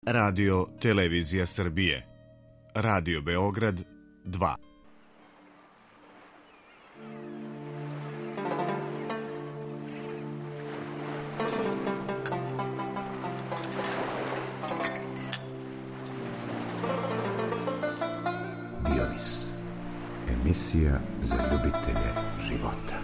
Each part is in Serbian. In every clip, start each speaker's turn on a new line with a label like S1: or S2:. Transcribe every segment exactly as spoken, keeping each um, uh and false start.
S1: Radio Televizija Srbije. Radio Beograd dva.
S2: Dionis. Emisija za ljubitelje života.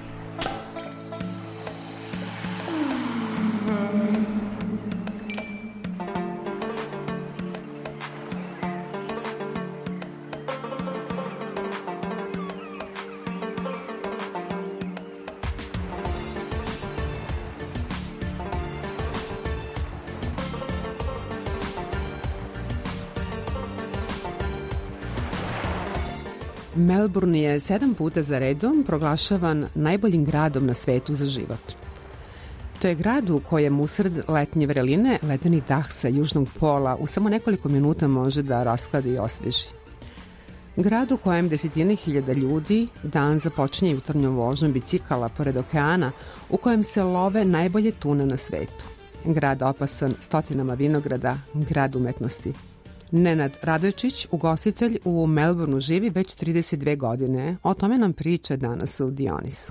S3: Melbourne je sedam puta za redom proglašavan najboljim gradom na svetu za život. To je grad u kojem usred letnje vreline ledeni dah sa južnog pola u samo nekoliko minuta može da raskladi i osveži. Grad u kojem desetine hiljada ljudi dan započinje jutarnjom vožnjom bicikala pored okeana, u kojem se love najbolje tune na svetu. Grad opasan stotinama vinograda, grad umetnosti. Nenad Radojčić, ugostitelj u Melbourneu, živi već trideset dve godine. O tome nam priča danas u Dionisu.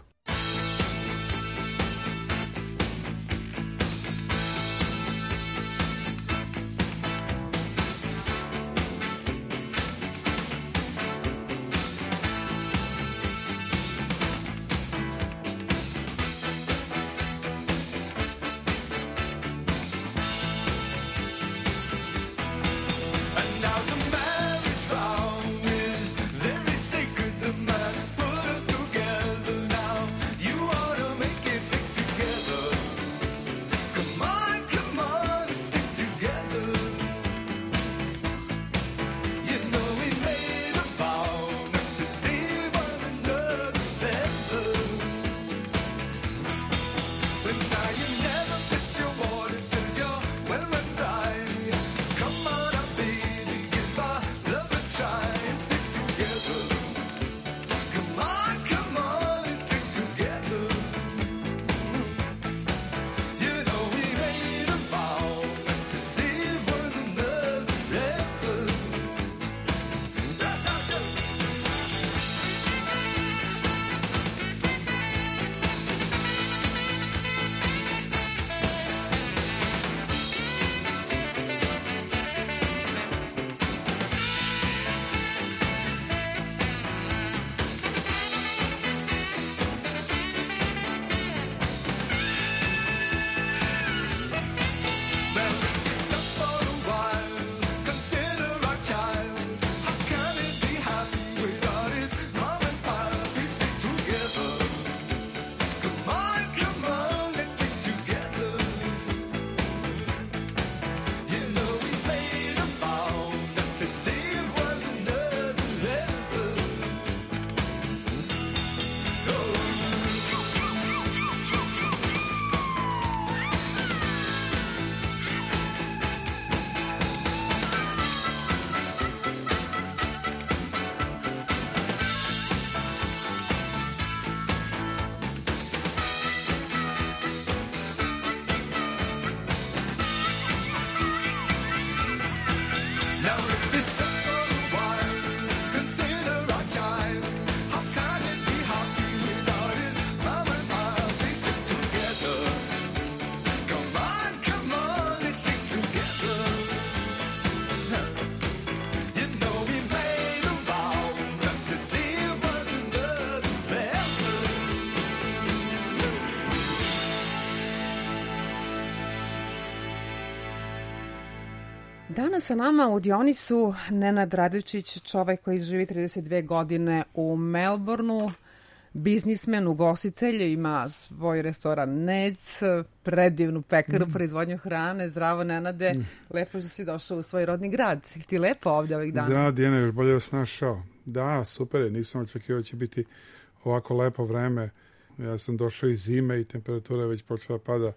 S3: Danas sa nama u Dionisu Nenad Radojčić, čovek koji živi trideset dve godine u Melbourneu, biznismen, ugostitelj, ima svoj restoran Ned's, predivnu pekaru, mm. proizvodnju hrane. Zdravo, Nenade, mm. lepo što si došao u svoj rodni grad. Ti lepo ovdje ovih dana?
S4: Da, Dijana, još bolje vas našao. Da, super je, nisam očekivao će biti ovako lepo vreme. Ja sam došao iz zime i temperatura je već počela pada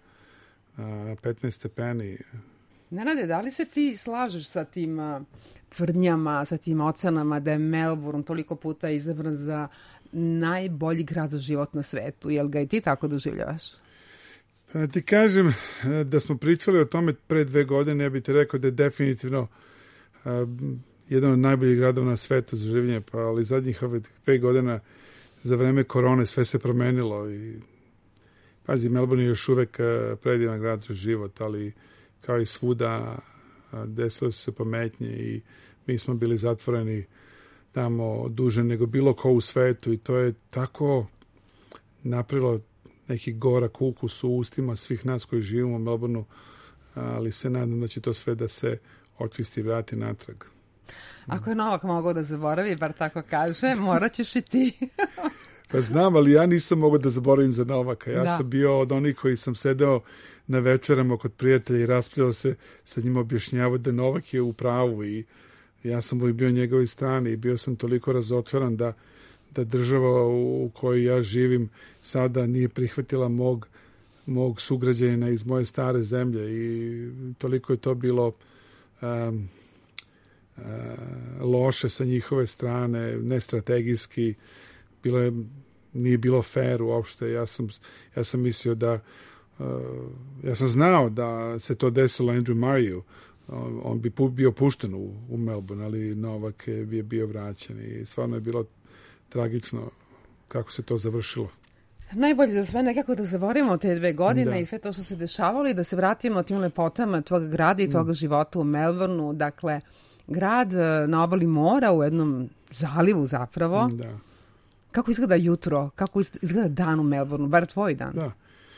S4: na petnaest stepeni.
S3: Nenade, da li se ti slažeš sa tim uh, tvrdnjama, sa tim ocenama da je Melbourne toliko puta izabran za najbolji grad za život na svetu? Jel ga i ti tako doživljavaš?
S4: Pa ti kažem da smo pričali o tome pre dve godine, ja bih ti rekao da je definitivno a, jedan od najboljih gradova na svetu za življenje, pa ali zadnjih ove dve godina za vreme korone sve se promenilo i pazi, Melbourne je još uvek predivan grad za život, ali kao i svuda desilo su se pometnje i mi smo bili zatvoreni tamo duže nego bilo ko u svetu i to je tako napravilo neki gorak ukus u ustima svih nas koji živimo u Melbourneu, ali se nadam da će to sve da se očisti i vrati natrag.
S3: Ako je Novak mogao da zaboravi, bar tako kaže, morat ćeš i ti.
S4: Pa znam, ali ja nisam mogao da zaboravim za Novaka. Ja
S3: da.
S4: sam bio od onih koji sam sedeo na večerama kod prijatelja i raspravljao se sa njima, objašnjavao da Novak je u pravu i ja sam bio na njegovoj strani i bio sam toliko razočaran da, da država u kojoj ja živim sada nije prihvatila mog, mog sugrađanina iz moje stare zemlje i toliko je to bilo um, uh, loše sa njihove strane, nestrategijski, bilo je, nije bilo fair uopšte. Ja sam, ja sam mislio da uh, ja sam znao da se to desilo Andrew Murrayu. On, on bi bio pušten u, u Melbourne, ali Novak je bio, bio vraćen i stvarno je bilo tragično kako se to završilo.
S3: Najbolje za sve nekako da zavorimo te dve godine
S4: da.
S3: I sve to što se dešavalo i da se vratimo tim lepotama tvoga grada i tvoga mm. života u Melbourneu. Dakle, grad na obali mora u jednom zalivu zapravo.
S4: Da.
S3: Kako izgleda jutro? Kako izgleda dan u Melbourneu? Bar tvoj dan.
S4: Da.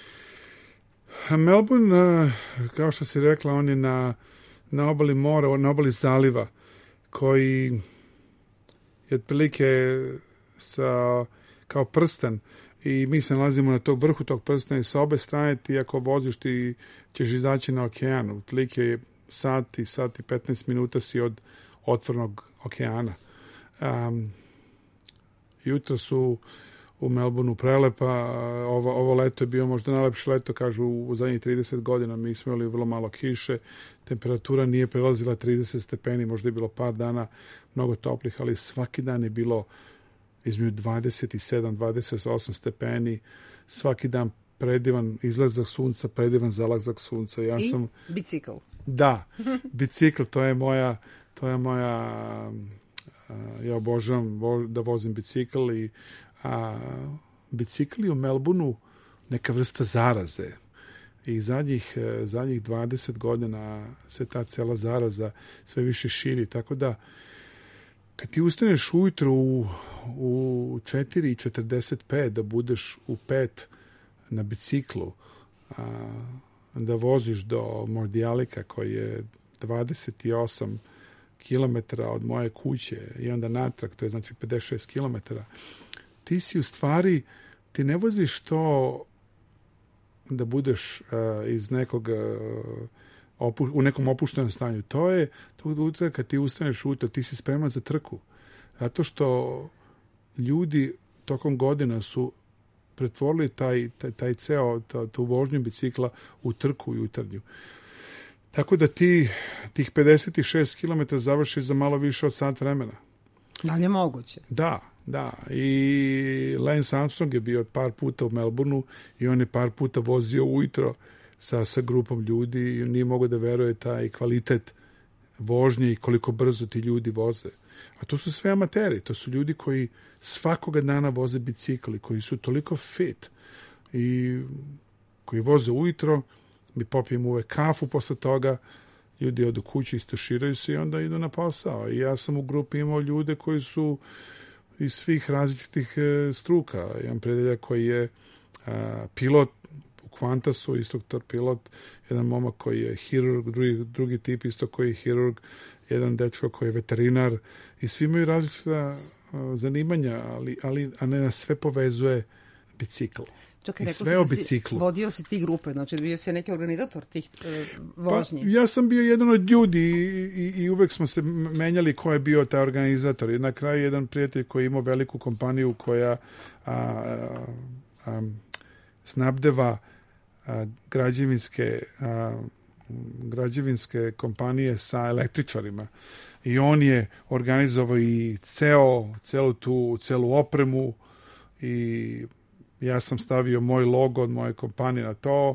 S4: Melbourne, kao što si rekla, on je na, na obali mora, na obali zaliva, koji je otprilike sa, kao prsten i mi se nalazimo na tog vrhu tog prstena i sa obe strane ti ako voziš ti ćeš izaći na okean. Otprilike je sat i sat i petnaest minuta si od otvornog okeana. Um, jutro su u Melbourneu prelepa, ovo, ovo leto je bio možda najlepše leto, kažu u zadnjih trideset godina, mi smo imali vrlo malo kiše, temperatura nije prelazila trideset stepeni, možda je bilo par dana mnogo toplih, ali svaki dan je bilo između dvadeset sedam dvadeset osam stepeni, svaki dan predivan izlazak sunca, predivan zalazak sunca. Ja
S3: I
S4: sam,
S3: bicikl.
S4: Da, bicikl, to je moja, to je moja, ja obožavam da vozim bicikl i a bicikli u Melbourneu neka vrsta zaraze i zadnjih, zadnjih dvadeset godina se ta cela zaraza sve više širi, tako da kad ti ustaneš ujutro u, u četiri i četrdeset pet da budeš u pet na biciklu, a, da voziš do Mordijalika koji je dvadeset osam kilometara od moje kuće i onda natrag, to je znači pedeset šest kilometara, ti si u stvari, ti ne voziš to da budeš uh, iz nekog uh, opu, u nekom opuštenom stanju. To je tog utra kad ti ustaneš ujutro, ti si spreman za trku. Zato što ljudi tokom godina su pretvorili taj, taj, taj ceo, ta, tu vožnju bicikla u trku jutarnju. Tako da ti tih pedeset šest kilometara završiš za malo više od sat vremena.
S3: Da li je moguće?
S4: Da, da. I Lance Armstrong je bio par puta u Melbourneu i on je par puta vozio ujutro sa, sa grupom ljudi i nije mogao da veruje taj kvalitet vožnje i koliko brzo ti ljudi voze. A to su sve amateri, to su ljudi koji svakoga dana voze bicikli, koji su toliko fit i koji voze ujutro, mi popijemo uvek kafu posle toga, ljudi odu kući, istuširaju se i onda idu na posao. I ja sam u grupi imao ljude koji su iz svih različitih e, struka. Jedan predeljak koji je a, pilot u Qantasu, instruktor pilot, jedan momak koji je hirurg, drugi, drugi tip isto koji je hirurg, jedan dečko koji je veterinar i svi imaju različita a, zanimanja, ali, ali a ne nas sve povezuje bicikl.
S3: Čekaj, rekao
S4: sve o
S3: si,
S4: biciklu.
S3: Vodio si ti grupe, znači bio si neki organizator tih e, vožnji.
S4: Pa, ja sam bio jedan od ljudi i, i, i uvek smo se menjali ko je bio taj organizator. I na kraju jedan prijatelj koji je imao veliku kompaniju koja a, a, a, snabdeva a, građevinske a, građevinske kompanije sa električarima. I on je organizovao i ceo, celu tu, celu opremu i ja sam stavio moj logo od moje kompanije na to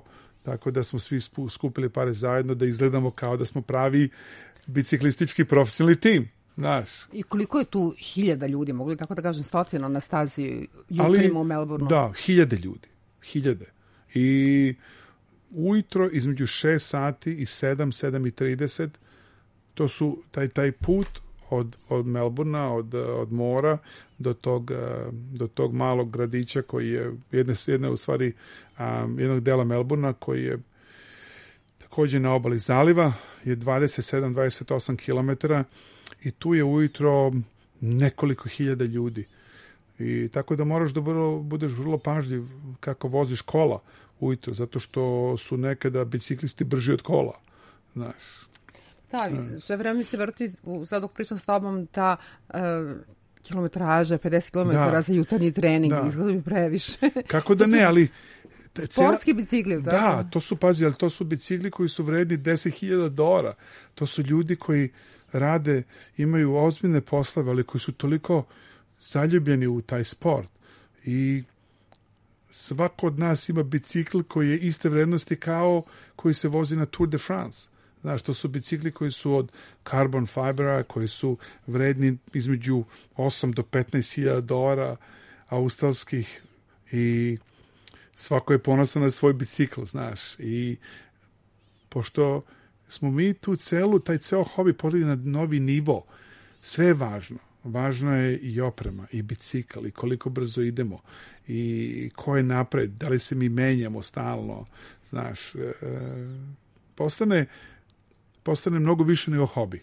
S4: tako da smo svi skupili pare zajedno da izgledamo kao da smo pravi biciklistički profesionalni tim. Znaš.
S3: I koliko je tu hiljada ljudi, mogu li tako da kažem stotina na stazi jutrima u Melbourneu?
S4: Da, hiljade ljudi. Hiljade. I ujutro između šest sati i sedam, sedam i trideset, to su taj, taj put od, od Melbournea, od, od mora do tog, do tog malog gradića koji je jedne, jedne u stvari um, jednog dela Melbournea koji je također na obali zaliva, je dvadeset sedam do dvadeset osam kilometara i tu je ujutro nekoliko hiljada ljudi. I tako da moraš da budeš vrlo pažljiv kako voziš kola ujutro, zato što su nekada biciklisti brži od kola. Znaš.
S3: Da, sve vreme se vrti, sad dok pričam s tobom, ta uh, kilometraža, pedeset kilometara da, za jutarnji trening, da. Izgleda mi previše.
S4: Kako da ne, ali...
S3: Sportski bicikli, da?
S4: Da, to su, pazi, ali to su bicikli koji su vredni deset hiljada dolara. To su ljudi koji rade, imaju ozbiljne poslove, ali koji su toliko zaljubljeni u taj sport. I svako od nas ima bicikl koji je iste vrednosti kao koji se vozi na Tour de France. Znaš, to su bicikli koji su od carbon fibera, koji su vredni između osam do petnaest hiljada dolara australskih i svako je ponosan na svoj bicikl, znaš. I pošto smo mi tu celu, taj ceo hobi podigli na novi nivo, sve je važno. Važno je i oprema, i bicikl, i koliko brzo idemo, i ko je napred, da li se mi menjamo stalno, znaš. E, postane, postane mnogo više nego hobi.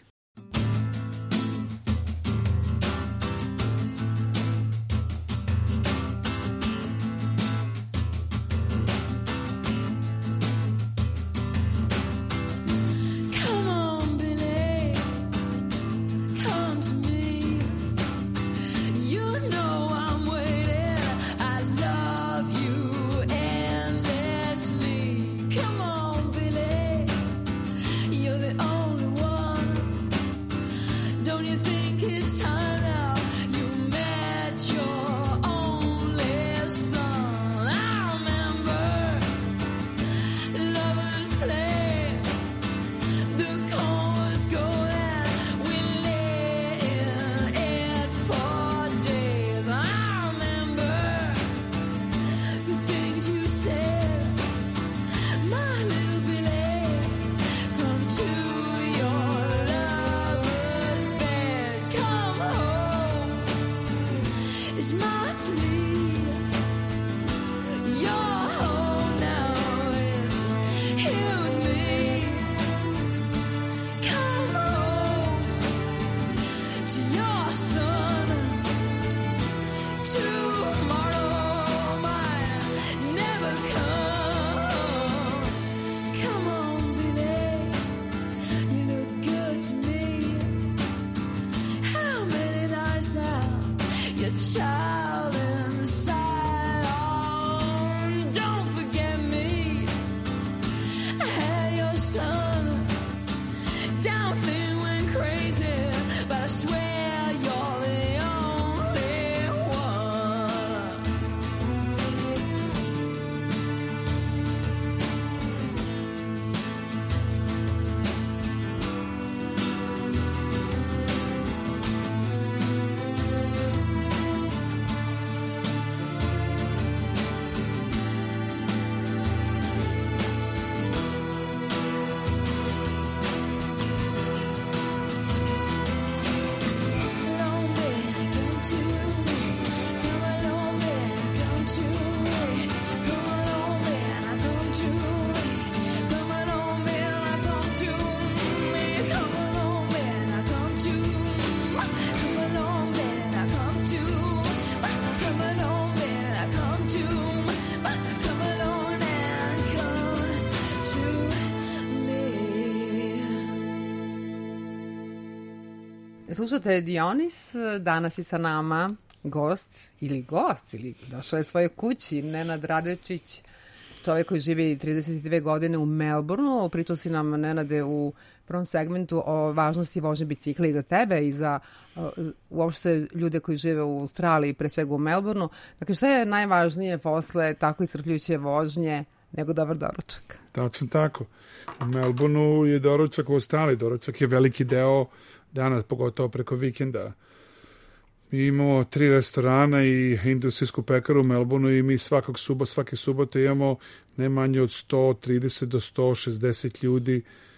S3: Slušate Dionis, danas je sa nama gost ili gost, ili došao je svoje kući, Nenad Radečić, čovjek koji živi trideset dve godine u Melbourneu. Pričao si nam, Nenade, u prvom segmentu o važnosti vožnje bicikla i za tebe i za uh, uopšte ljude koji žive u Australiji, pre svega u Melbourneu. Dakle, šta je najvažnije posle tako iscrpljujuće vožnje nego dobar doručak.
S4: Tačno tako. U Melbourneu je doručak u Australiji. Doručak je veliki deo dana, pogotovo preko vikenda. Mi imamo tri restorana i industrijsku pekaru u Melbourneu i mi svakog suba, svake subote imamo ne manje od sto trideset do sto šezdeset ljudi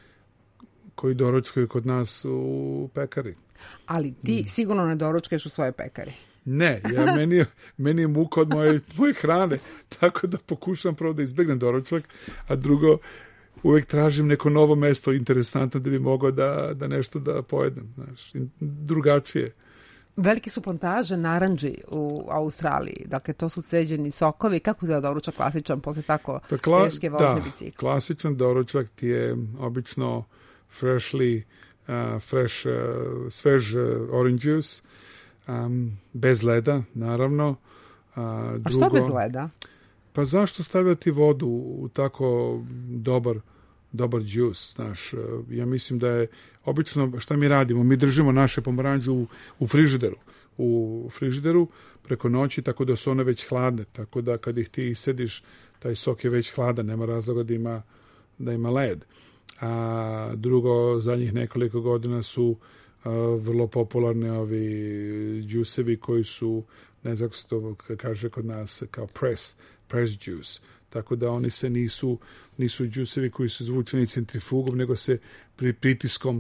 S4: koji doručkuju kod nas u pekari.
S3: Ali ti mm. sigurno ne doručkuješ u svojoj pekari.
S4: Ne, ja, meni, je, meni je muka od moje, moje hrane, tako da pokušam prvo da izbjegnem doručak, a drugo, uvek tražim neko novo mesto interesantno da bi mogao da, da nešto da pojedem, znaš, drugačije.
S3: Velike su plantaže naranđi u Australiji, dakle to su ceđeni sokovi. Kako je doručak klasičan posle tako pa kla, teške vožnje bicikla?
S4: Klasičan doručak ti je obično freshly, uh, fresh, uh, svež uh, orange juice, um, bez leda, naravno. Uh,
S3: A
S4: drugo,
S3: što bez leda?
S4: Pa zašto stavljati vodu u tako dobar dobar džus, znaš, ja mislim da je obično, šta mi radimo, mi držimo naše pomaranđe u, u frižideru, u frižideru preko noći, tako da su one već hladne, tako da kad ih ti sediš, taj sok je već hladan, nema razloga da ima, da ima led. A drugo, zadnjih nekoliko godina su a, vrlo popularni ovi džusevi koji su, ne znam kako se to kaže kod nas, kao press, press juice. Tako da oni se nisu, nisu džusevi koji su izvučeni centrifugom, nego se pri pritiskom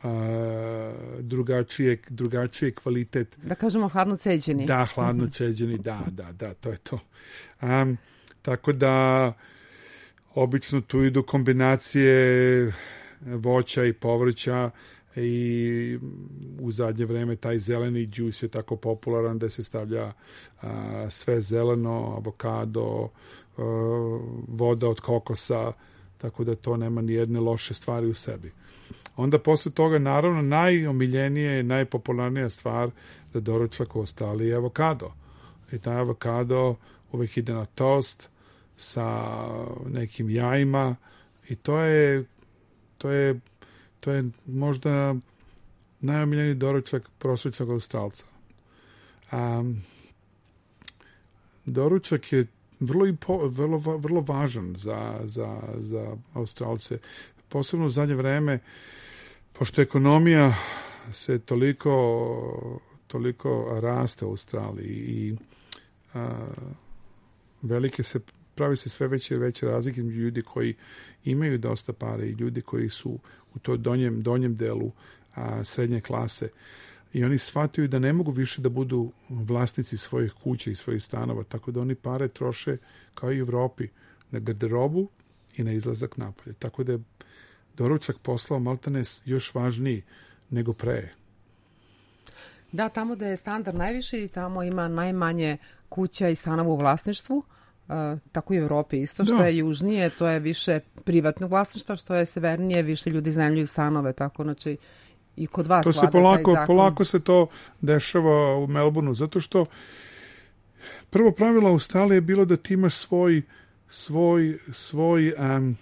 S4: a, drugačije, drugačije kvalitet.
S3: Da kažemo hladno ceđeni.
S4: Da, hladno ceđeni, da, da, da, to je to. Um, tako da obično tu idu kombinacije voća i povrća i u zadnje vreme taj zeleni džus je tako popularan da se stavlja a, sve zeleno, avokado, a, voda od kokosa, tako da to nema ni jedne loše stvari u sebi. Onda posle toga, naravno, najomiljenije i najpopularnija stvar za doručak u Australiji je avokado. I taj avokado uvek ide na tost sa nekim jajima i to je to je to je možda najomiljeniji doručak prosječnog Australca. Um, doručak je vrlo, impo, vrlo, vrlo važan za, za, za Australce. Posebno u zadnje vreme, pošto ekonomija se toliko, toliko raste u Australiji i a, velike se pravi se sve veće i veće razlike među ljudi koji imaju dosta pare i ljudi koji su u to donjem, donjem delu a, srednje klase. I oni shvataju da ne mogu više da budu vlasnici svojih kuća i svojih stanova, tako da oni pare troše kao i u Evropi na garderobu i na izlazak napolje. Tako da je doručak poslao maltene još važniji nego pre.
S3: Da, tamo da je standard najviši, tamo ima najmanje kuća i stanova u vlasništvu. Uh, tako i u Evropi isto, što da. Je južnije, to je više privatno vlasništvo, što je severnije, više ljudi iznajmljuju stanove, tako znači i kod vas
S4: to se polako, polako se to dešava u Melbourneu, zato što prvo pravilo Australije je bilo da ti imaš svoj svoj svoj um,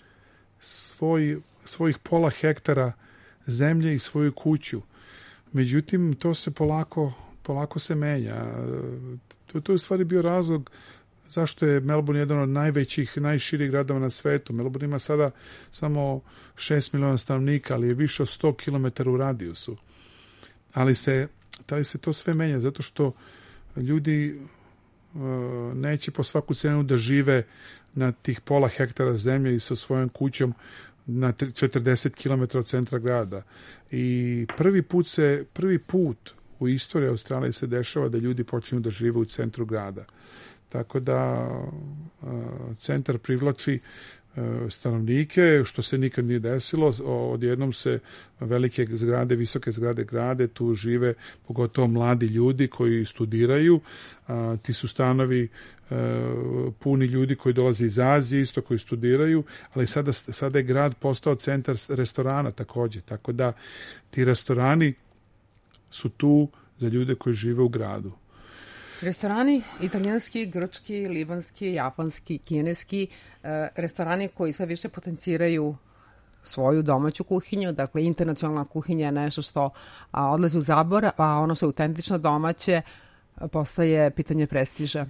S4: svoj svojih pola hektara zemlje i svoju kuću. Međutim, to se polako polako se menja. To, to je u stvari bio razlog zašto je Melbourne jedan od najvećih, najširih gradova na svetu. Melbourne ima sada samo šest miliona stanovnika, ali je više od sto kilometara u radijusu. Ali se, ali se to sve menja, zato što ljudi uh, neće po svaku cenu da žive na tih pola hektara zemlje i sa svojom kućom na četrdeset kilometara od centra grada. I prvi put se, prvi put u istoriji Australije se dešava da ljudi počinju da žive u centru grada. Tako da centar privlači stanovnike, što se nikad nije desilo. Odjednom se velike zgrade, visoke zgrade grade, tu žive pogotovo mladi ljudi koji studiraju. Ti su stanovi puni ljudi koji dolaze iz Azije, isto koji studiraju, ali sada, sada je grad postao centar restorana takođe. Tako da ti restorani su tu za ljude koji žive u gradu.
S3: Restorani italijanski, grčki, libanski, japanski, kineski, e, restorani koji sve više potenciraju svoju domaću kuhinju, dakle internacionalna kuhinja je nešto što a, odlazi u zabor, a ono što je autentično domaće postaje pitanje prestiža.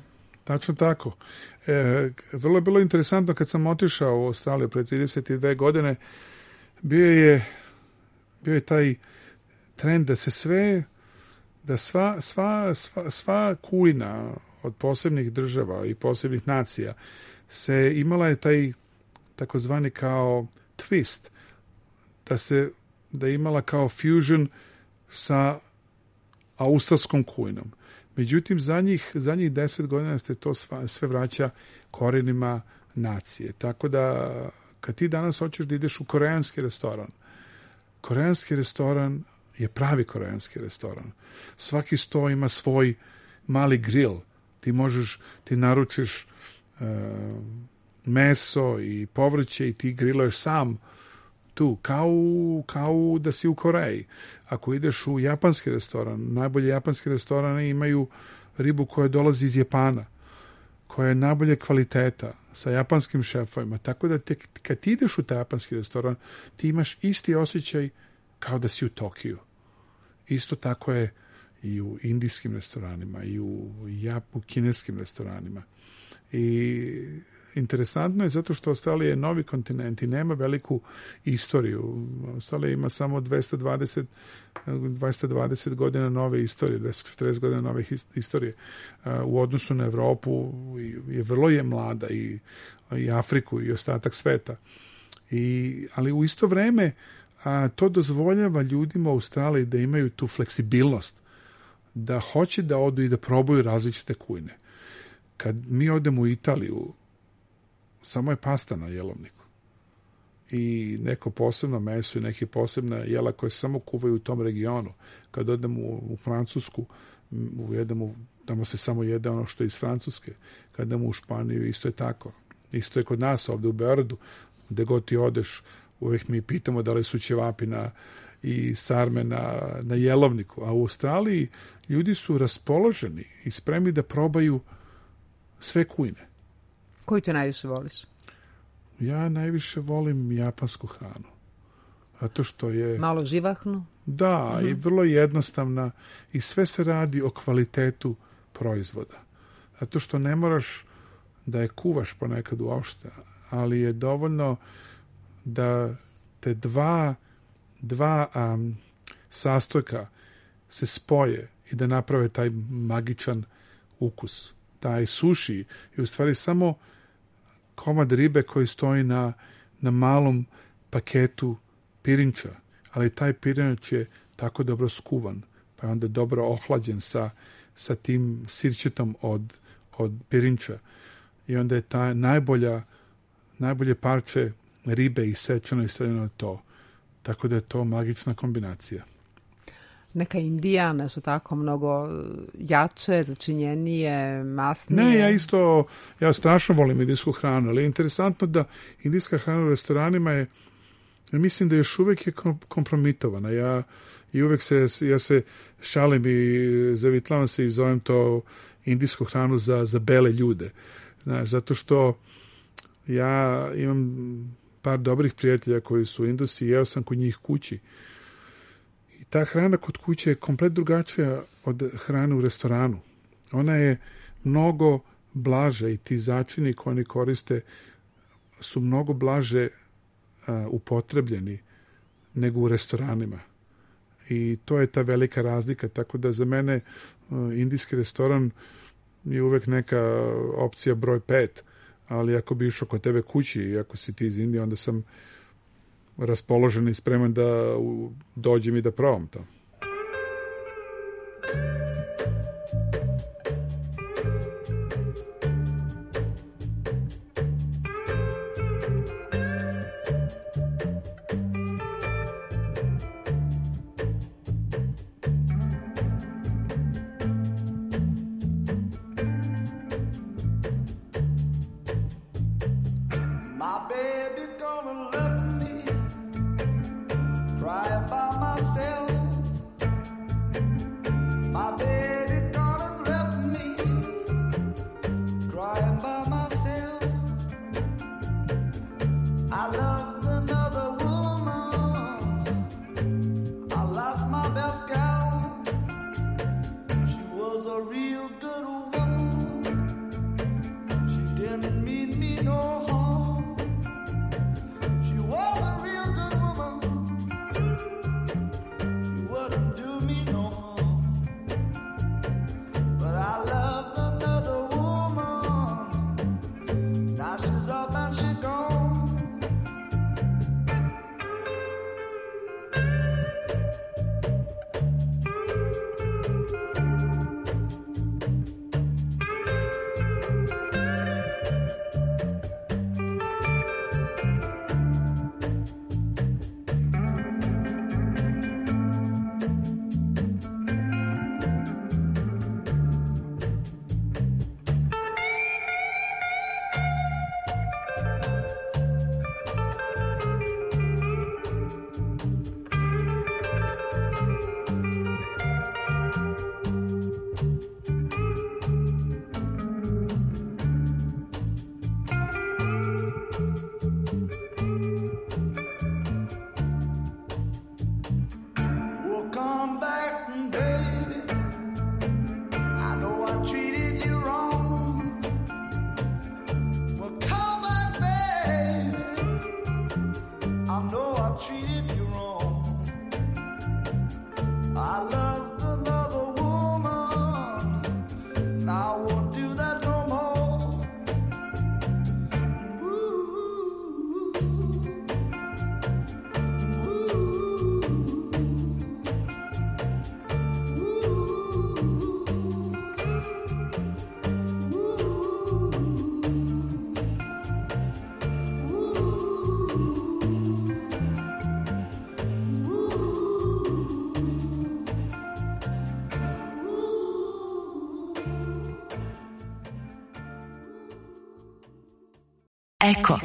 S4: Tačno tako. E, vrlo je bilo interesantno kad sam otišao u Australiju pre trideset dve godine, bio je, bio je taj trend da se sve, da sva, sva, sva, sva kuina od posebnih država i posebnih nacija se imala je taj takozvani kao twist, da se da je imala kao fusion sa australskom kuinom. Međutim, zadnjih, zadnjih deset godina se to sva, sve vraća korenima nacije. Tako da, kad ti danas hoćeš da ideš u koreanski restoran, koreanski restoran je pravi koreanski restoran. Svaki sto ima svoj mali grill. Ti možeš, ti naručiš uh, meso i povrće i ti griluješ sam tu, kao, kao da si u Koreji. Ako ideš u japanski restoran, najbolje japanski restorane imaju ribu koja dolazi iz Japana, koja je najbolje kvaliteta, sa japanskim šefovima. Tako da te, kad ti ideš u taj japanski restoran, ti imaš isti osjećaj kao da si u Tokiju. Isto tako je i u indijskim restoranima, i u, ja, u kineskim restoranima. I interesantno je zato što Australija je novi kontinent i nema veliku istoriju. Australija ima samo dvesta dvadeset godina nove istorije, dvesta četrdeset godina nove istorije. U odnosu na Evropu je vrlo je mlada i, i Afriku i ostatak sveta. I, ali u isto vreme a, to dozvoljava ljudima u Australiji da imaju tu fleksibilnost, da hoće da odu i da probaju različite kujne. Kad mi odemo u Italiju, samo je pasta na jelovniku i neko posebno meso i neke posebna jela koje se samo kuvaju u tom regionu. Kad odemo u, u Francusku, ujedemo, tamo se samo jede ono što je iz Francuske. Kad idemo u Španiju, isto je tako. Isto je kod nas ovde u Beogradu, gde god ti odeš, uvijek mi pitamo da li su ćevapi na, i sarme na, na jelovniku. A u Australiji ljudi su raspoloženi i spremni da probaju sve kujne.
S3: Koju te najviše voliš?
S4: Ja najviše volim japansku hranu. Zato što je...
S3: Malo živahnu?
S4: Da, uh-huh. I vrlo jednostavna. I sve se radi o kvalitetu proizvoda. Zato što ne moraš da je kuvaš ponekad uopšte, ali je dovoljno da te dva, dva um, sastojka se spoje i da naprave taj magičan ukus. Taj suši je u stvari samo komad ribe koji stoji na, na malom paketu pirinča, ali taj pirinč je tako dobro skuvan, pa je onda dobro ohlađen sa, sa tim sirćetom od, od pirinča. I onda je ta najbolja, najbolje parče ribe isečeno i stavljeno to. Tako da je to magična kombinacija.
S3: Neka Indija, nešto tako mnogo jače, začinjenije, masnije.
S4: Ne, ja isto, ja strašno volim indijsku hranu, ali je interesantno da indijska hrana u restoranima je, ja mislim da još uvijek je kompromitovana. Ja i uvijek se, ja se šalim i zavitlavam se i zovem to indijsku hranu za, za bele ljude. Znaš, zato što ja imam par dobrih prijatelja koji su Indusi i jeo sam kod njih kući. Ta hrana kod kuće je komplet drugačija od hrane u restoranu. Ona je mnogo blaže i ti začini koje oni koriste su mnogo blaže a, upotrebljeni nego u restoranima. I to je ta velika razlika. Tako da za mene a, indijski restoran je uvek neka opcija broj pet. Ali ako bi išao kod tebe kući i ako si ti iz Indije, onda sam raspoložen i spreman da dođem i da probam to.
S5: Cry by myself come back, baby. I know I treated you wrong. Well, come back, baby. I know I treated you wrong. I loved another woman. Now I won't do that no more.
S6: Eko.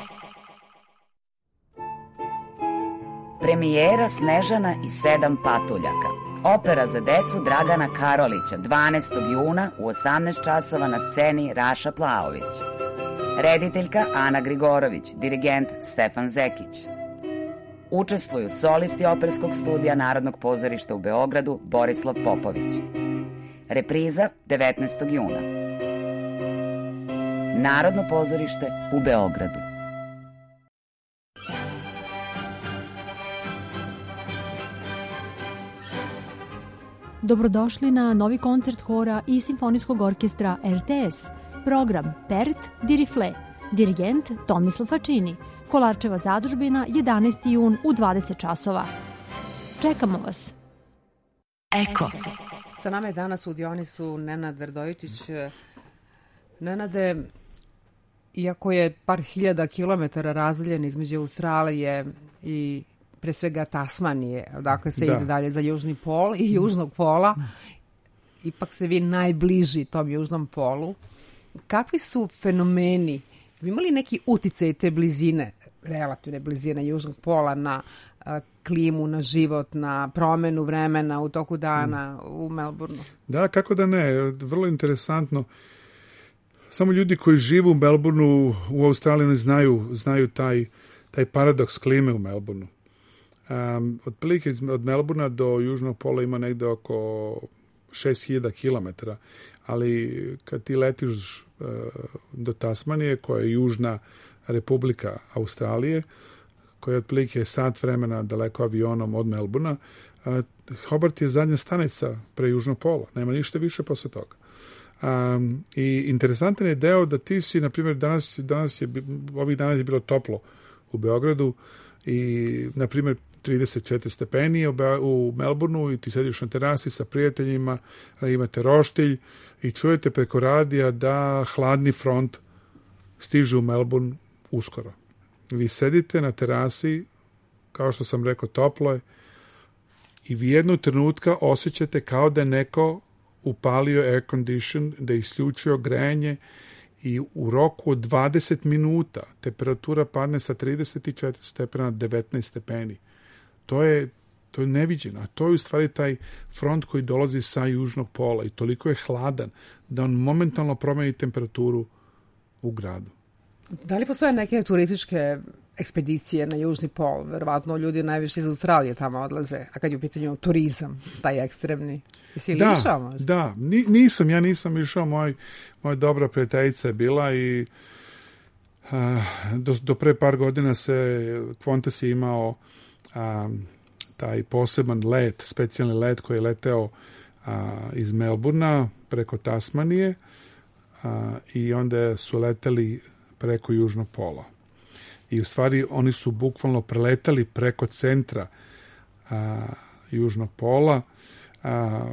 S6: Premijera Snežana i sedam patuljaka. Opera za decu Dragana Karolića, dvanaestog juna u osamnaest časova na sceni Raša Plaović. Rediteljka Ana Grigorović, dirigent Stefan Zekić. Učestvuju solisti Operskog studija Narodnog pozorišta u Beogradu Borislav Popović. Repriza devetnaestog juna. Narodno pozorište u Beogradu.
S7: Dobrodošli na novi koncert hora i simfonijskog orkestra R T S. Program Pert di Rifle. Dirigent Tomislav Fačini. Kolarčeva zadužbina, jedanaesti jun u dvadeset časova. Čekamo vas.
S3: Eko. Sa nama je danas u Dionisu Nenad Verdojičić. Nenade, iako je par hiljada kilometara razdeljen između Australije i pre svega Tasmanije, dakle se da. ide dalje za južni pol i južnog pola, ipak se vi najbliži tom južnom polu. Kakvi su fenomeni, bi imali neki uticaj te blizine, relativne blizine južnog pola na a, klimu, na život, na promenu vremena u toku dana u Melbourneu?
S4: Da, kako da ne, vrlo interesantno. Samo ljudi koji žive u Melbourneu, u Australiji, znaju, znaju taj, taj paradoks klime u Melbourneu. Um, otprilike od Melbournea do južnog pola ima negde oko šest hiljada kilometara, ali kad ti letiš uh, do Tasmanije, koja je južna republika Australije, koja je otprilike sat vremena daleko avionom od Melbournea, uh, Hobart je zadnja stanica pre južnog pola, nema ništa više posle toga. Um, i interesantan je deo da ti si, na primjer, danas, danas je, ovih dana je bilo toplo u Beogradu i, na primjer, trideset četiri stepeni u, u Melbourneu i ti sediš na terasi sa prijateljima, imate roštilj i čujete preko radija da hladni front stiže u Melbourne uskoro. Vi sedite na terasi, kao što sam rekao, toplo je i vi jednog trenutka osjećate kao da je neko upalio air condition, da je isključio grejanje i u roku od dvadeset minuta temperatura padne sa trideset četiri stepena na devetnaest stepeni. To je, to je neviđeno. A to je u stvari taj front koji dolazi sa južnog pola i toliko je hladan da on momentalno promeni temperaturu u gradu.
S3: Da li postoje neke turističke ekspedicije na južni pol? Verovatno ljudi najviše iz Australije tamo odlaze. A kad je u pitanju turizam, taj ekstremni? Jesi li
S4: da,
S3: išao možda?
S4: Da, Ni, nisam, ja nisam išao. Moj, moja dobra prijateljica je bila i uh, do, do pre par godina se Qantas je imao um, taj poseban let, specijalni let koji je leteo uh, iz Melbournea preko Tasmanije uh, i onda su leteli preko južnog pola. I u stvari oni su bukvalno preletali preko centra a, južnog pola a,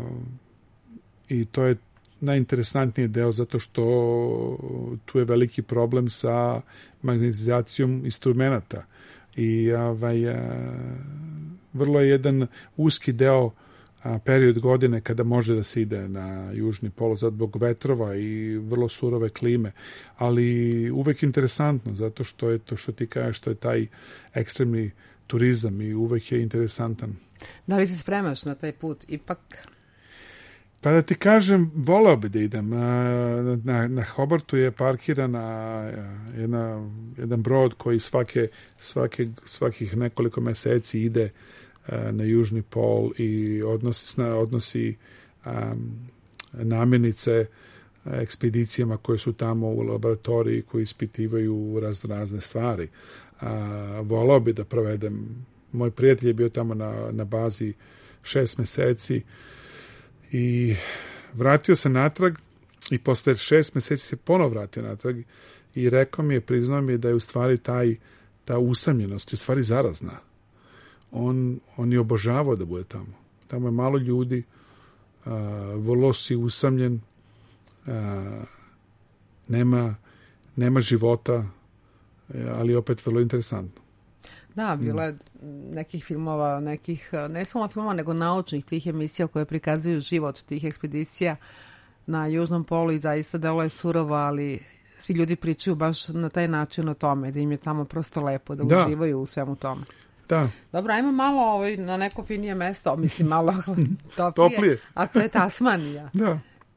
S4: i to je najinteresantniji deo zato što tu je veliki problem sa magnetizacijom instrumenta i ovaj, a, vrlo je jedan uski deo a, period godine kada može da se ide na južni pol zbog vetrova i vrlo surove klime, ali uvek interesantno zato što je to što ti kažeš, što je taj ekstremni turizam i uvek je interesantan.
S3: Da li se spremaš na taj put ipak?
S4: Pa da ti kažem, voleo bi da idem. Na, na, na Hobartu je parkirana jedna, jedan brod koji svake, svake, svakih nekoliko meseci ide na južni pol i odnosi, odnosi um, namirnice ekspedicijama koje su tamo u laboratoriji, koji ispitivaju razne, razne stvari. A, volao bi da provedem. Moj prijatelj je bio tamo na, na bazi šest meseci i vratio se natrag i posle šest meseci se ponovo vratio natrag i rekao mi je, priznao mi je da je u stvari taj, ta usamljenost u stvari zarazna. On, on je obožavao da bude tamo. Tamo je malo ljudi, a, vrlo si usamljen, a, nema, nema života, ali opet vrlo interesantno.
S3: Da, bilo je nekih filmova, nekih, ne samo filmova, nego naučnih tih emisija koje prikazuju život tih ekspedicija na južnom polu i zaista delo je surovo, ali svi ljudi pričaju baš na taj način o tome, da im je tamo prosto lepo, da, da. uživaju u svemu tome.
S4: Da.
S3: Dobro, ajmo malo ovaj, na neko finije mesto, mislim malo toplije,
S4: toplije.
S3: A to je Tasmanija.
S4: Da.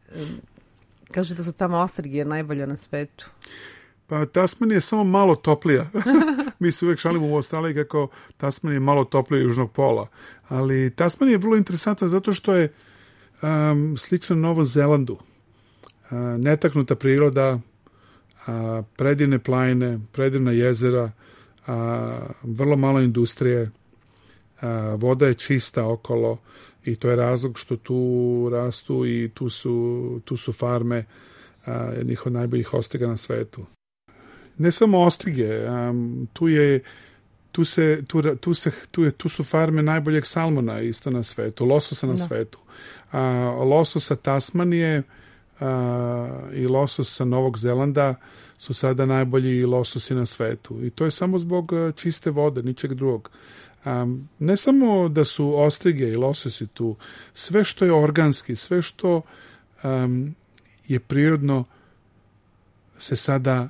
S3: Kaže da su tamo ostrige najbolje na svetu.
S4: Pa Tasmanija je samo malo toplija. Mi se uvijek šalimo u Australiji kako Tasmanija je malo toplija južnog pola. Ali Tasmanija je vrlo interesantna zato što je um, slična Novom Zelandu. Uh, netaknuta priroda, uh, predivne planine, predivna jezera, uh, vrlo malo industrije, uh, voda je čista okolo i to je razlog što tu rastu i tu su, tu su farme uh, jednih od najboljih ostriga na svetu. Ne samo ostrige, um, tu je tu se tu tu se tu je tu su farme najboljeg salmona isto na svetu, lososa na da. svetu. Uh, lososa Tasmanije uh, i lososa Novog Zelanda su sada najbolji lososi na svetu. I to je samo zbog čiste vode, ničeg drugog. Um, ne samo da su ostrige i lososi tu, sve što je organski, sve što um, je prirodno se sada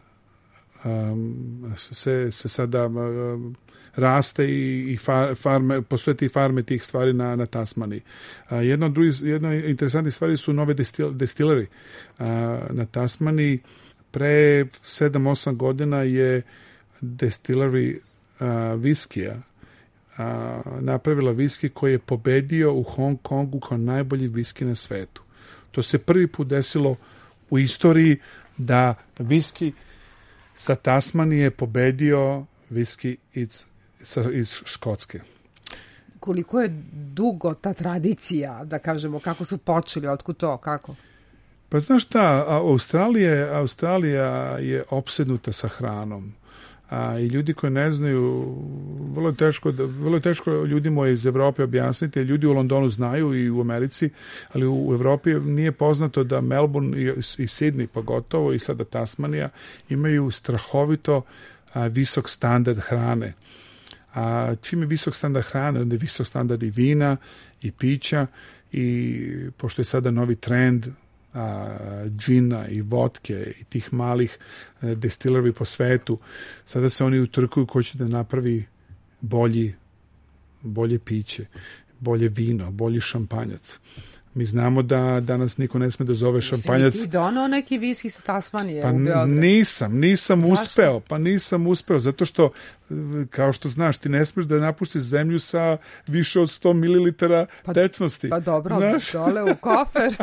S4: Um, se, se sada um, raste i, i far, farme, postoje ti farme tih stvari na, na Tasmaniji. Uh, jedno od drugih, jedno interesantne stvari su nove destil, destileri. Uh, na Tasmaniji pre sedam osam godina je destileri uh, viskija uh, napravila viski koji je pobedio u Hong Kongu kao najbolji viski na svetu. To se prvi put desilo u istoriji da viski sa Tasmanije pobedio viski iz, iz Škotske.
S3: Koliko je dugo ta tradicija, da kažemo, kako su počeli, otkud to, kako?
S4: Pa znaš šta, Australija, Australija je opsednuta sa hranom. A, i ljudi koji ne znaju, vrlo je teško, vrlo je teško ljudima iz Evrope objasniti, ljudi u Londonu znaju i u Americi, ali u Evropi nije poznato da Melbourne i, i Sydney pogotovo i sada Tasmanija imaju strahovito a, visok standard hrane. A čim je visok standard hrane, onda je visok standard i vina i pića i pošto je sada novi trend a, džina i vodke i tih malih a, destileri po svetu, sada se oni utrkuju ko će da napravi bolji, bolje piće, bolje vino, bolji šampanjac. Mi znamo da danas niko ne sme da zove šampanjac.
S3: Jesi li ti donao neki viski sa Tasmanije
S4: pa
S3: u Beograd?
S4: Nisam, nisam
S3: Zašto?
S4: uspeo. Pa nisam uspeo, zato što, kao što znaš, ti ne smeš da napuštiš zemlju sa više od sto mililitara
S3: pa,
S4: tečnosti.
S3: Pa dobro,
S4: znaš?
S3: dole u kofer.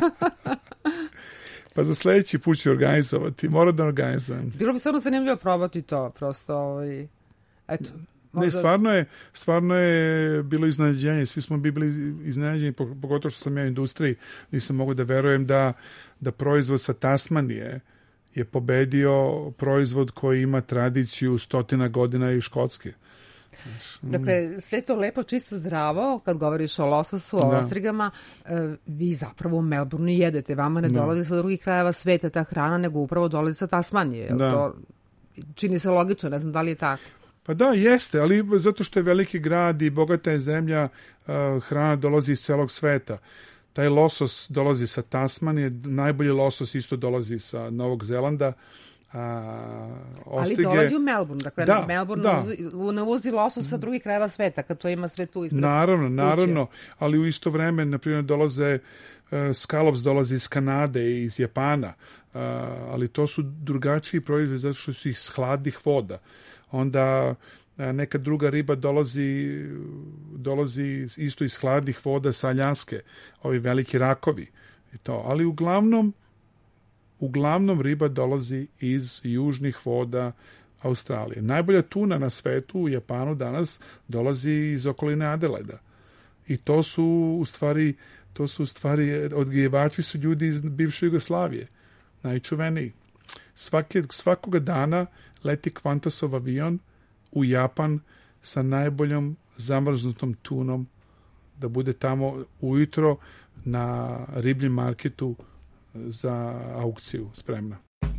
S4: Pa za sledeći put ću organizovati. Moram da organizujem.
S3: Bilo bi stvarno zanimljivo probati to, prosto, ovaj, eto. Možda...
S4: Ne, stvarno je, stvarno je bilo iznenađenje. Svi smo bili iznenađeni, pogotovo što sam ja u industriji. Nisam mogu da verujem da, da proizvod sa Tasmanije je pobedio proizvod koji ima tradiciju stotina godina iz Škotske.
S3: Dakle, sve to lepo, čisto zdravo, kad govoriš o lososu, o
S4: da.
S3: ostrigama, e, vi zapravo u Melbourneu jedete. Vama ne
S4: da.
S3: dolazi sa drugih krajeva sveta ta hrana, nego upravo dolazi sa Tasmanije.
S4: Da.
S3: To čini se logično, ne znam da li je tako.
S4: Pa da, jeste, ali zato što je veliki grad i bogata je zemlja, uh, hrana dolazi iz celog sveta. Taj losos dolazi sa Tasmanije, najbolji losos isto dolazi sa Novog Zelanda. A, ostige...
S3: Ali dolazi u Melbourne, dakle
S4: da,
S3: Melbourne
S4: da.
S3: ne uvozi losos sa drugih krajeva sveta, kad to ima sve tu ispred
S4: Naravno,
S3: kuće.
S4: naravno, ali u isto vreme, na primjer, dolaze uh, scallops dolazi iz Kanade i iz Japana, uh, ali to su drugačiji proizvodi zato što su ih s hladnih voda. Onda neka druga riba dolazi, dolazi isto iz hladnih voda sa Aljaske, ovi veliki rakovi. I to. Ali uglavnom, uglavnom riba dolazi iz južnih voda Australije. Najbolja tuna na svetu u Japanu danas dolazi iz okoline Adelaida. I to su u stvari, to su u stvari odgajivači su ljudi iz bivše Jugoslavije, najčuveniji. Svake, svakoga dana leti Qantasov avion u Japan sa najboljom zamrznutom tunom da bude tamo ujutro na ribljem marketu za aukciju spremna.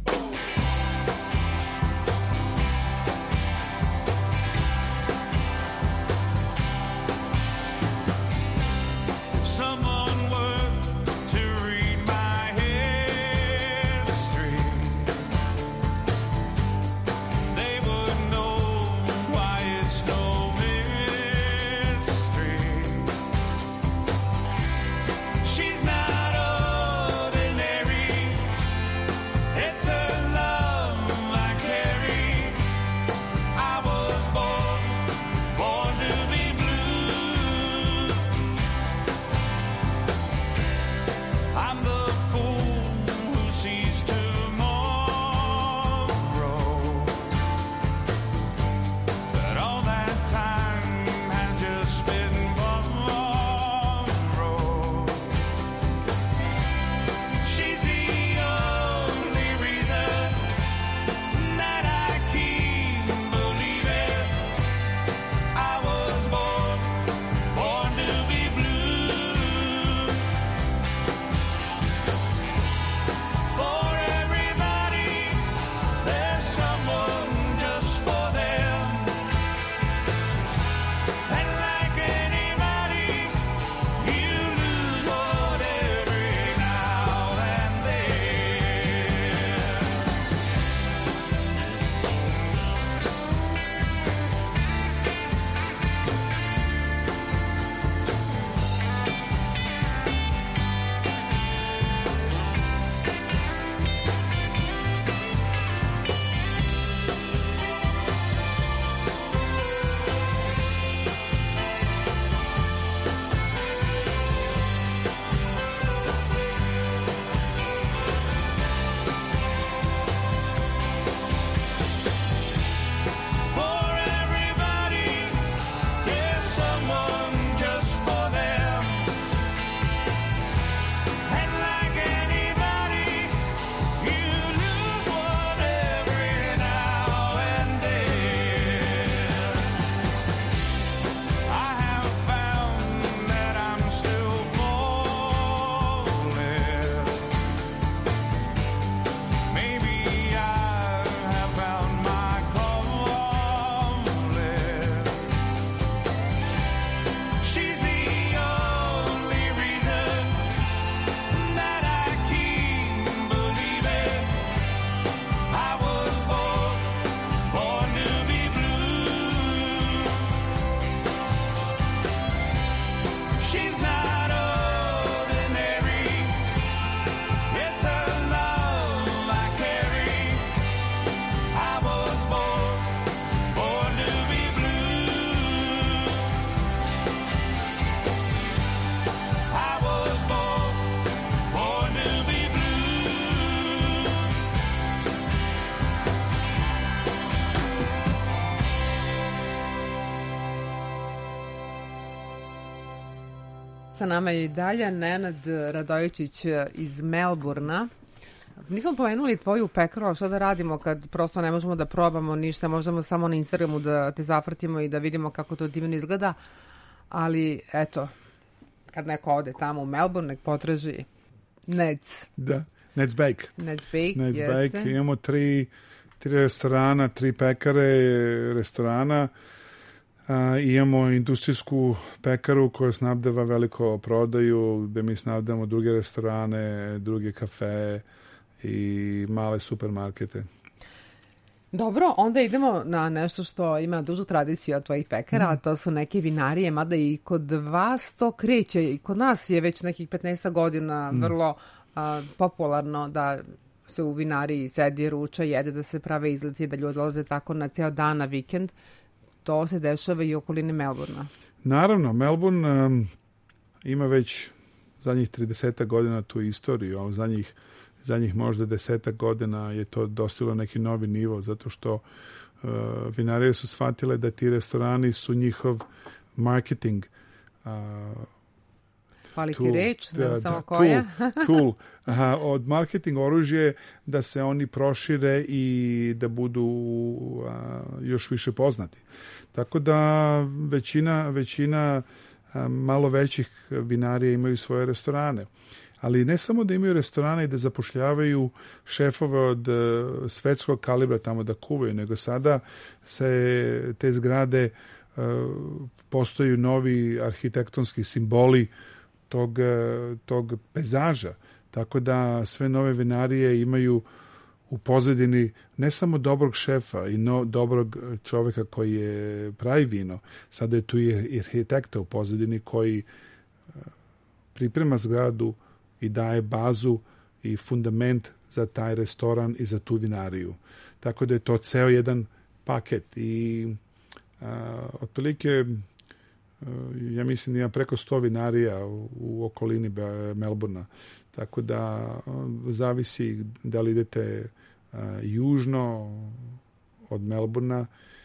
S3: Sa nama je i dalje Nenad Radojičić iz Melburna. Nismo pomenuli tvoju pekaru, ali što da radimo kad prosto ne možemo da probamo ništa, možemo samo na Instagramu da te zapratimo i da vidimo kako to divno izgleda, ali eto, kad neko ode tamo u Melbourne, nek potraži Ned's.
S4: Da, Ned's Bake.
S3: Ned's Bake,
S4: Ned's
S3: jeste.
S4: Bake. Imamo tri, tri restorana, tri pekare restorana. A, imamo industrijsku pekaru koja snabdeva veliko prodaju, gde mi snabdevamo druge restorane, druge kafe i male supermarkete.
S3: Dobro, onda idemo na nešto što ima dužu tradiciju od tvojih pekara, mm. a to su neke vinarije, mada i kod vas to kreće. I kod nas je već nekih petnaest godina mm. vrlo a, popularno da se u vinariji sedi, ruča, jede, da se prave izleti, da ljudi dolaze tako na ceo dan, na vikend. to se dešava i u okolini Melbourna.
S4: Naravno, Melbourne um, ima već zadnjih trideset godina tu istoriju, a u zadnjih, zadnjih možda desetak godina je to dostiglo neki novi nivo, zato što uh, vinarije su shvatile da ti restorani su njihov marketing uh,
S3: Hvali
S4: tool,
S3: ti reč,
S4: da,
S3: da, samo
S4: da,
S3: koja.
S4: Tool, tool. Aha, od marketing oružje da se oni prošire i da budu a, još više poznati. Tako da većina, većina a, malo većih vinarija imaju svoje restorane. Ali ne samo da imaju restorane i da zapošljavaju šefove od uh, svetskog kalibra tamo da kuvaju, nego sada se te zgrade uh, postaju novi arhitektonski simboli tog, tog pezaža. Tako da sve nove vinarije imaju u pozadini ne samo dobrog šefa i no, dobrog čoveka koji je pravi vino, sada je tu i arhitekta u pozadini koji priprema zgradu i daje bazu i fundament za taj restoran i za tu vinariju. Tako da je to ceo jedan paket i a, otprilike ja mislim da ima preko sto vinarija u, u okolini Melbourna. Tako da zavisi da li idete a, južno od Melbourna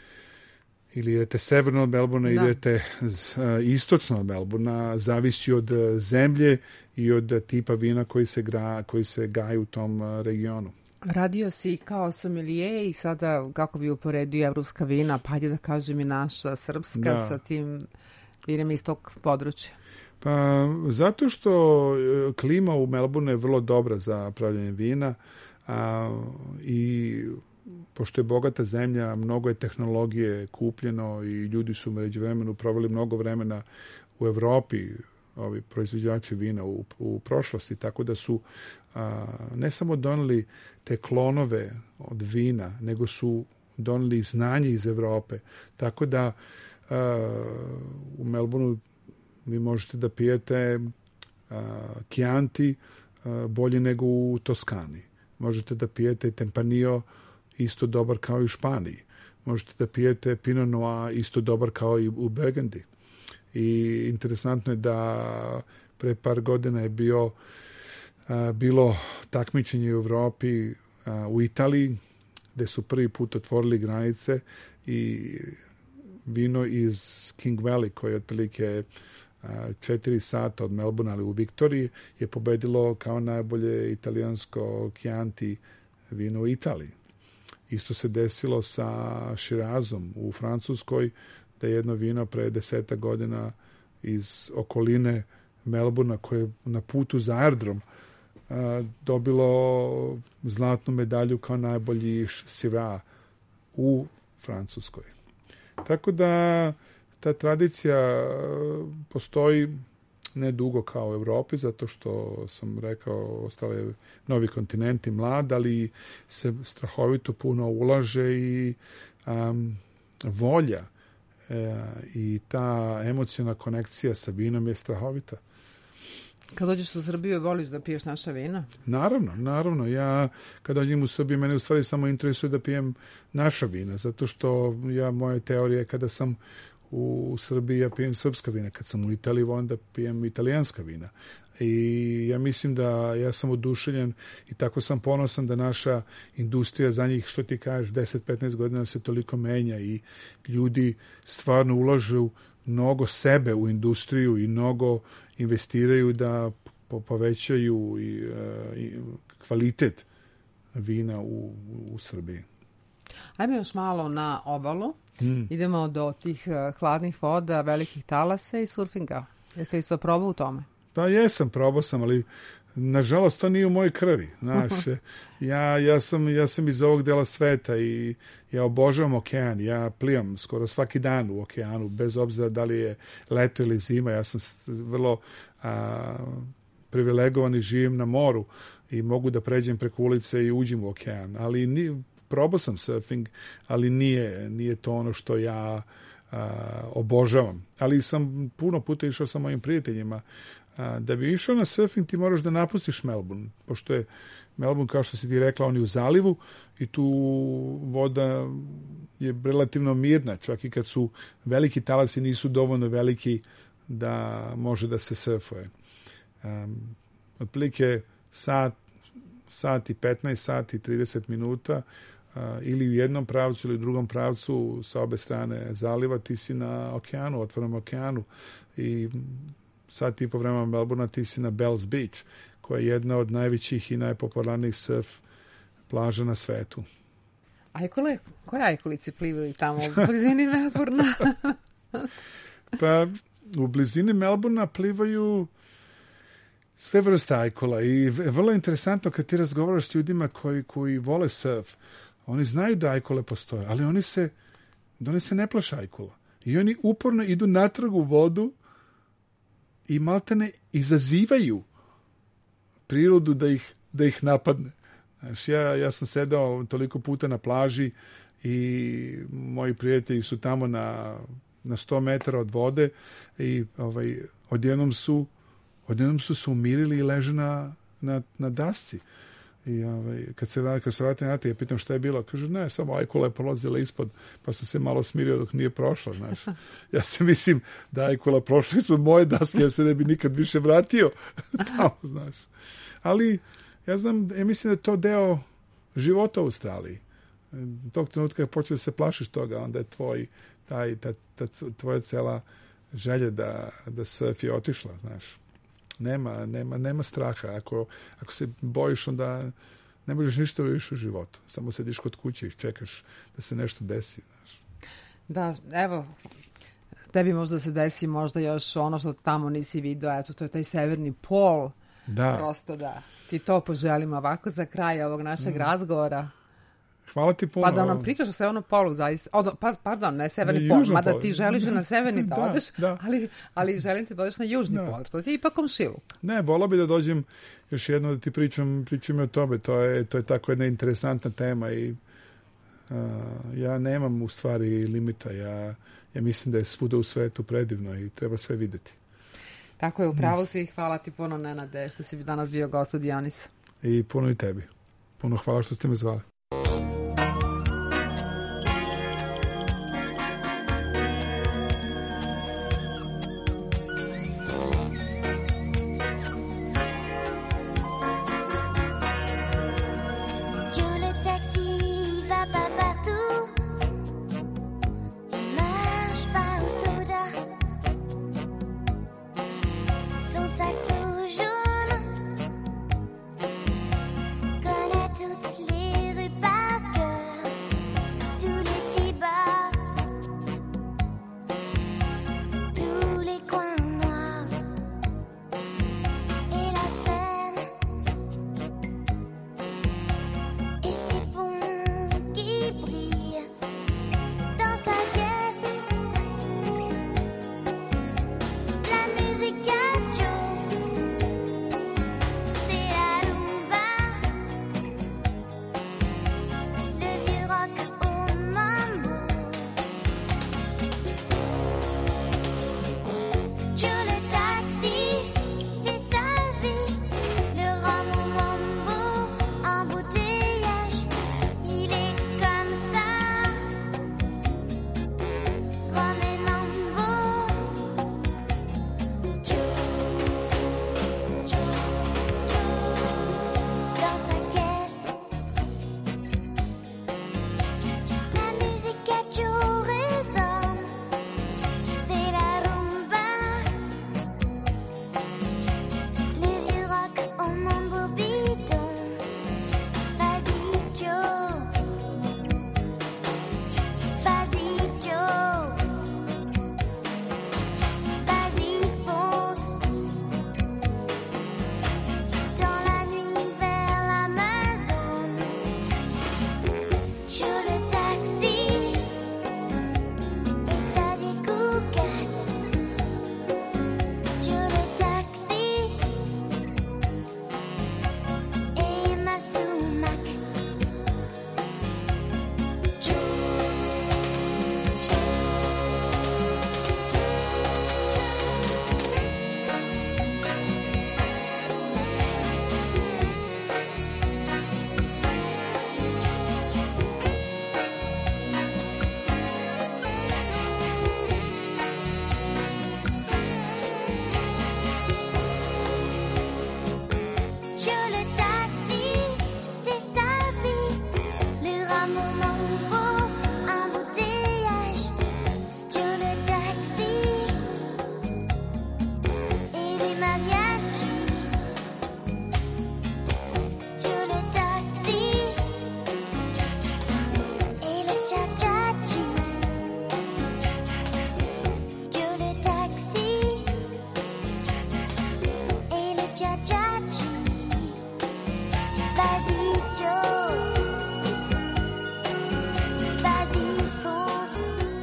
S4: ili idete severno od Melbourna, da. idete z, a, istočno od Melbourna. Zavisi od zemlje i od tipa vina koji se, gra, koji se gaje u tom a, regionu.
S3: Radio si kao sommelier i sada kako bi uporedio evropska vina, pa hajde da kažem i naša srpska da. sa tim vinama iz tog područja.
S4: Pa zato što klima u Melbourneu je vrlo dobra za pravljenje vina a, i pošto je bogata zemlja, mnogo je tehnologije kupljeno i ljudi su u međuvremenu proveli mnogo vremena u Evropi, ovi proizvođači vina u, u prošlosti, tako da su a, ne samo doneli te klonove od vina, nego su doneli znanje iz Evrope. Tako da a, u Melbourneu vi možete da pijete a, Chianti a, bolje nego u Toskani. Možete da pijete Tempranillo isto dobar kao i u Španiji. Možete da pijete Pinot Noir isto dobar kao i u Burgundy. I interesantno je da pre par godina je bio a, bilo takmičenje u Evropi a, u Italiji, gde su prvi put otvorili granice i vino iz King Valley, koje je otprilike a, četiri sata od Melbourne, ali u Viktoriji, je pobedilo kao najbolje italijansko Chianti vino u Italiji. Isto se desilo sa Shirazom u Francuskoj, da je jedno vino pre deseta godina iz okoline Melbourna, koje je na putu za aerodrom a, dobilo zlatnu medalju kao najbolji Syrah u Francuskoj. Tako da ta tradicija postoji ne dugo kao u Evropi, zato što sam rekao ostale novi kontinenti mlad, ali se strahovito puno ulaže i um, volja e, i ta emocijna konekcija sa vinom je strahovita.
S3: Kad dođeš u Srbiju, voliš da piješ naša vina?
S4: Naravno, naravno. Ja kad dođem u Srbiju, mene u stvari samo interesuje da pijem naša vina, zato što ja, moja teorija je kada sam u Srbiji, ja pijem srpska vina. Kad sam u Italiji, onda pijem italijanska vina. I ja mislim da ja sam oduševljen i tako sam ponosan da naša industrija za njih, što ti kažeš, deset do petnaest godina se toliko menja i ljudi stvarno ulažu mnogo sebe u industriju i mnogo investiraju da povećaju i, i kvalitet vina u, u Srbiji.
S3: Ajme još malo na obalu.
S4: Mm.
S3: Idemo do tih uh, hladnih voda, velikih talasa i surfinga. Jesi li se probao u tome?
S4: Pa jesam, probao sam, ali nažalost to nije u mojoj krvi. Znaš, ja, ja, sam, ja sam iz ovog dela sveta i ja obožavam okean. Ja plivam skoro svaki dan u okeanu, bez obzira da li je leto ili zima. Ja sam vrlo a, privilegovan i živim na moru i mogu da pređem preko ulice i uđem u okean. Ali ni, probao sam surfing, ali nije, nije to ono što ja a, obožavam. Ali sam puno puta išao sa mojim prijateljima A, da bi išao na surfing ti moraš da napustiš Melbourne, pošto je Melbourne, kao što si ti rekla, on je u zalivu i tu voda je relativno mirna, čak i kad su veliki talasi nisu dovoljno veliki da može da se surfuje. Um, otprilike sat, sat i petnaest, sat i trideset minuta uh, ili u jednom pravcu ili u drugom pravcu sa obe strane zaliva ti si na okeanu, otvorenom okeanu i sat i po vremena Melbourna ti si na Bells Beach, koja je jedna od najvećih i najpopularnijih surf plaža na svetu.
S3: Ajkule, koje ajkulice plivaju tamo u blizini Melbourna?
S4: Pa u blizini Melbourna plivaju sve vrste ajkula i vrlo interesantno kad ti razgovaraš s ljudima koji, koji vole surf, oni znaju da ajkule postoje, ali oni se, oni se ne plaše ajkula. I oni uporno idu natrag u vodu i maltene izazivaju prirodu da ih, da ih napadne. Znaš, ja, ja sam sedao toliko puta na plaži i moji prijatelji su tamo na, na sto metara od vode i ovaj, odjednom su odjednom su se umirili i leže na, na, na dasci. I ovaj, kad se, kad se vratim na te, ja pitam šta je bilo. Kaže, ne, samo ajkula je prolazila ispod, pa sam se malo smirio dok nije prošla, znaš. Ja se mislim da ajkula prošla ispod moje daske, ja se ne bi nikad više vratio tamo, znaš. Ali, ja znam, ja mislim da je to deo života u Australiji. Tog trenutka je počeo da se plašiš toga, onda je tvoj, taj, ta, ta, tvoja cela želja da, da surf je otišla, znaš. Nema, nema, nema straha. Ako, ako se bojiš, onda ne možeš ništa više u životu. Samo sediš kod kuće i čekaš da se nešto desi. Znaš.
S3: Da, evo, tebi možda se desi možda još ono što tamo nisi vidio, eto, to je taj severni pol.
S4: Da.
S3: Prosto da ti to poželim ovako za kraj ovog našeg mm. razgovora.
S4: Hvala ti puno.
S3: Pa da nam pričaš o severnom polu zaista. O, pa, pardon, ne severni pol, mada pol. Ti želiš na severni da, da odeš, da. Ali, ali želim ti da odeš na južni da. Pol. To ti je ipak komšiluk. Ne, volao bi da dođem još jedno da ti pričam, pričam o tome. To je, to je tako jedna interesantna tema i uh, ja nemam u stvari limita. Ja, ja mislim da je svuda u svetu predivno i treba sve videti. Tako je, upravo si. Hvala ti puno, Nenade, što si danas bio gost u Dionisa.
S4: I puno i tebi. Puno hvala što ste me zvali.
S8: Toutes les rues cha-cha-chi. Vas-y Joe, vas-y fonce,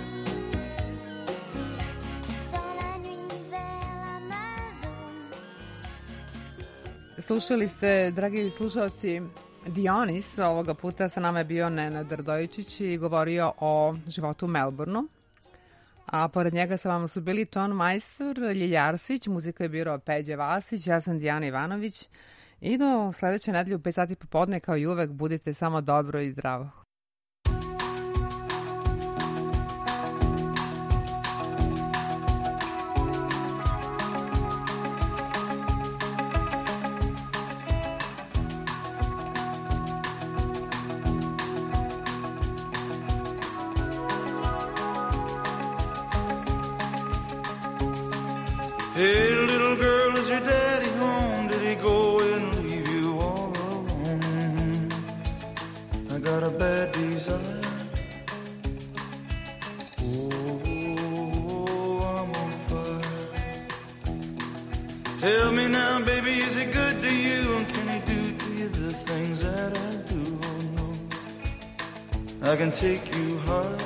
S8: dans la nuit vers l'Amazon.
S3: Slušali ste, dragi slušalci, Dionis. Ovoga puta sa nama je bio Nenad Radojičić i govorio o životu u Melbourneu. A pored njega sa vama su bili ton majstor Ljilja Arsić, muzika je birao Peđa Vasić, ja sam Dijana Ivanović i do sledeće nedelje u pet sati popodne, kao i uvek, budite samo dobro i zdravo.
S5: Hey, little girl, is your daddy home? Did he go and leave you all alone? I got a bad desire. Oh, I'm on fire. Tell me now, baby, is he good to you? And can he do to you the things that I do? Oh, no, I can take you high.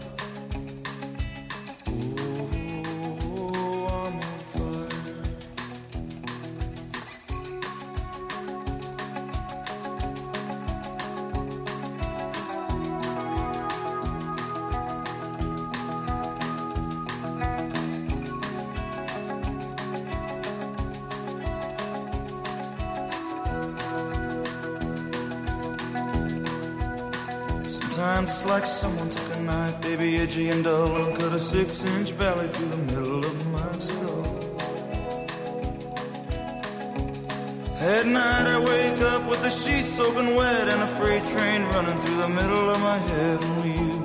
S5: Sometimes it's like someone took a knife, baby, edgy and dull, and cut a six-inch valley through the middle of my skull. At night I wake up with the sheets soaking wet and a freight train running through the middle of my head. Only you